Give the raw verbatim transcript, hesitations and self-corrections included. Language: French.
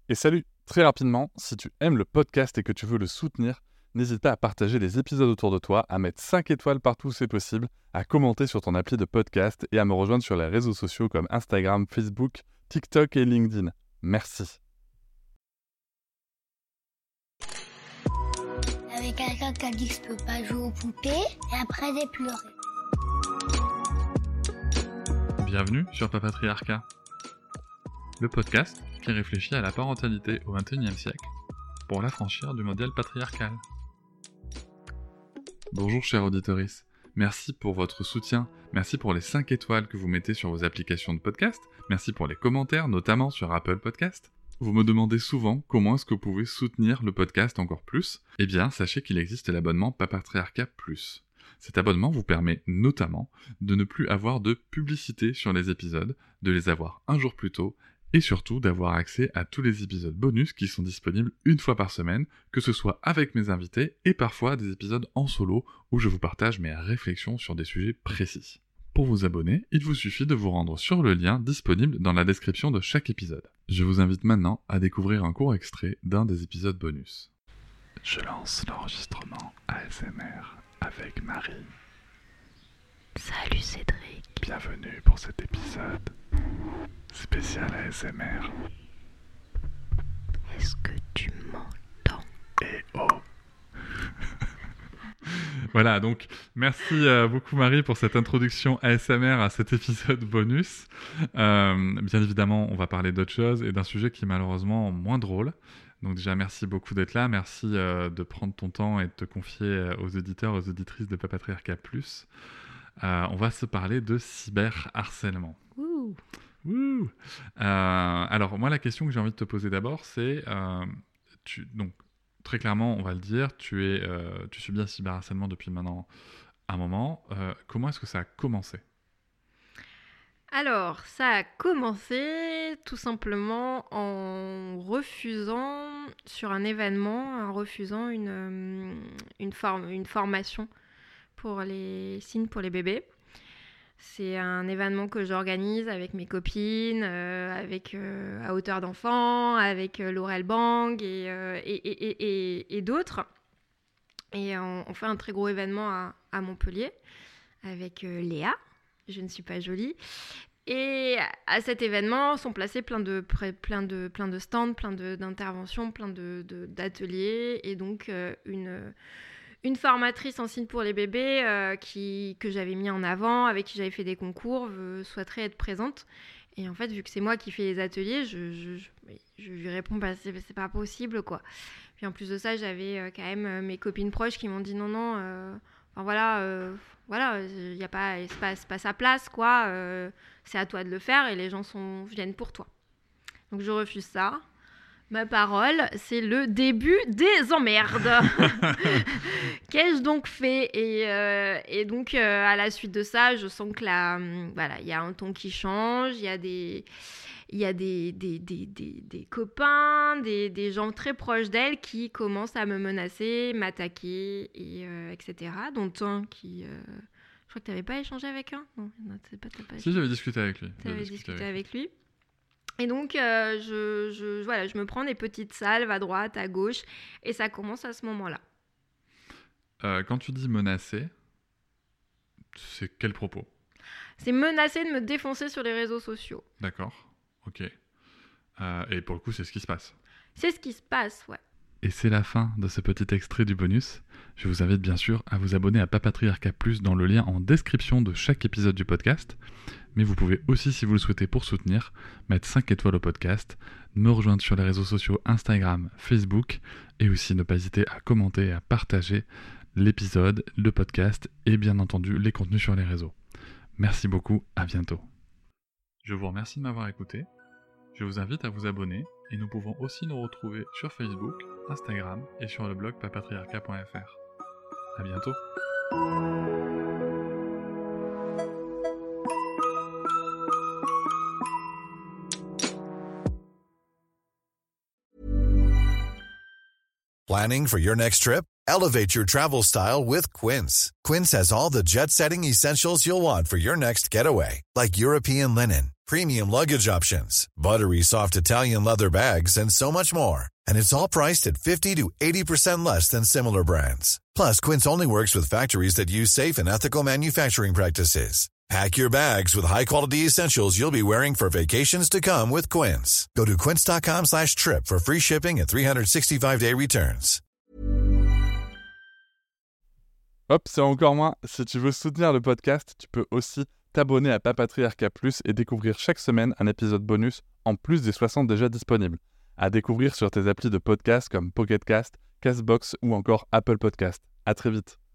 Et salut, très rapidement, si tu aimes le podcast et que tu veux le soutenir, n'hésite pas à partager les épisodes autour de toi, à mettre cinq étoiles partout où c'est possible, à commenter sur ton appli de podcast et à me rejoindre sur les réseaux sociaux comme Instagram, Facebook, TikTok et LinkedIn. Merci. Avec quelqu'un qui a dit que je peux pas jouer aux poupées et après j'ai pleuré. Bienvenue sur Papatriarcat, le podcast qui réfléchit à la parentalité au vingt et unième siècle pour l'affranchir du modèle patriarcal. Bonjour chers auditeurs, merci pour votre soutien, merci pour les cinq étoiles que vous mettez sur vos applications de podcast, merci pour les commentaires, notamment sur Apple Podcast. Vous me demandez souvent comment est-ce que vous pouvez soutenir le podcast encore plus. Eh bien, sachez qu'il existe l'abonnement Papatriarcat Plus. Cet abonnement vous permet notamment de ne plus avoir de publicité sur les épisodes, de les avoir un jour plus tôt, et surtout d'avoir accès à tous les épisodes bonus qui sont disponibles une fois par semaine, que ce soit avec mes invités et parfois des épisodes en solo où je vous partage mes réflexions sur des sujets précis. Pour vous abonner, il vous suffit de vous rendre sur le lien disponible dans la description de chaque épisode. Je vous invite maintenant à découvrir un court extrait d'un des épisodes bonus. Je lance l'enregistrement A S M R avec Marie. Salut Cédric. Bienvenue pour cet épisode spécial A S M R. Est-ce que tu m'entends? Et oh. Voilà, donc merci euh, beaucoup Marie pour cette introduction A S M R à cet épisode bonus. Euh, bien évidemment, on va parler d'autre chose et d'un sujet qui est malheureusement moins drôle. Donc déjà, merci beaucoup d'être là, merci euh, de prendre ton temps et de te confier euh, aux auditeurs, aux auditrices de Papatriarcat Plus. Euh, on va se parler de cyberharcèlement. Ouh. Ouh. Euh, alors moi, la question que j'ai envie de te poser d'abord, c'est... Euh, tu, donc, très clairement, on va le dire, tu, es, euh, tu subis un cyberharcèlement depuis maintenant un moment. Euh, comment est-ce que ça a commencé ? Alors, ça a commencé tout simplement en refusant sur un événement, en refusant une, euh, une, forme, une formation pour les signes pour les bébés. C'est un événement que j'organise avec mes copines, euh, avec euh, à hauteur d'enfant, avec euh, Laurel Bang et, euh, et, et, et, et, et d'autres. Et on, on fait un très gros événement à, à Montpellier avec euh, Léa. Je ne suis pas jolie. Et à cet événement sont placés plein de, plein de, plein de stands, plein de, d'interventions, plein de, de, d'ateliers. Et donc, euh, une, une formatrice en signes pour les bébés euh, qui, que j'avais mis en avant, avec qui j'avais fait des concours, veut, souhaiterait être présente. Et en fait, vu que c'est moi qui fais les ateliers, je, je, je, je lui réponds bah, c'est, c'est pas possible, quoi. Puis en plus de ça, j'avais euh, quand même euh, mes copines proches qui m'ont dit non, non... Euh, Enfin voilà, euh, voilà, y a pas, c'est pas, c'est pas sa place, quoi. Euh, c'est à toi de le faire et les gens sont, viennent pour toi. Donc je refuse ça. Ma parole, c'est le début des emmerdes. Qu'ai-je donc fait ? Et, euh, et donc euh, à la suite de ça, je sens que là, voilà, il y a un ton qui change, il y a des... Il y a des, des, des, des, des copains, des, des gens très proches d'elle qui commencent à me menacer, m'attaquer, et, euh, et cetera. Dont un qui... Euh... Je crois que tu n'avais pas échangé avec un ? Non, non t'as pas, t'as pas Si, j'avais discuté avec lui. Tu avais discuté avec, avec lui. Et donc, euh, je, je, voilà, je me prends des petites salves à droite, à gauche, et ça commence à ce moment-là. Euh, quand tu dis menacer, c'est quel propos ? C'est menacer de me défoncer sur les réseaux sociaux. D'accord. Ok. Euh, et pour le coup, c'est ce qui se passe. C'est ce qui se passe, ouais. Et c'est la fin de ce petit extrait du bonus. Je vous invite bien sûr à vous abonner à Papatriarcat Plus dans le lien en description de chaque épisode du podcast. Mais vous pouvez aussi, si vous le souhaitez pour soutenir, mettre cinq étoiles au podcast, me rejoindre sur les réseaux sociaux Instagram, Facebook, et aussi ne pas hésiter à commenter et à partager l'épisode, le podcast et bien entendu les contenus sur les réseaux. Merci beaucoup, à bientôt. Je vous remercie de m'avoir écouté. Je vous invite à vous abonner et nous pouvons aussi nous retrouver sur Facebook, Instagram et sur le blog papatriarcat point f r. À bientôt. Planning for your next trip? Elevate your travel style with Quince. Quince has all the jet-setting essentials you'll want for your next getaway, like European linen, premium luggage options, buttery soft Italian leather bags, and so much more. And it's all priced at fifty to eighty percent less than similar brands. Plus, Quince only works with factories that use safe and ethical manufacturing practices. Pack your bags with high-quality essentials you'll be wearing for vacations to come with Quince. Go to quince.com slash trip for free shipping and three sixty-five day returns. Hop, c'est encore moins. Si tu veux soutenir le podcast, tu peux aussi t'abonner à Papatriarcat Plus et découvrir chaque semaine un épisode bonus en plus des soixante déjà disponibles. À découvrir sur tes applis de podcast comme Pocket Cast, Castbox ou encore Apple Podcast. À très vite.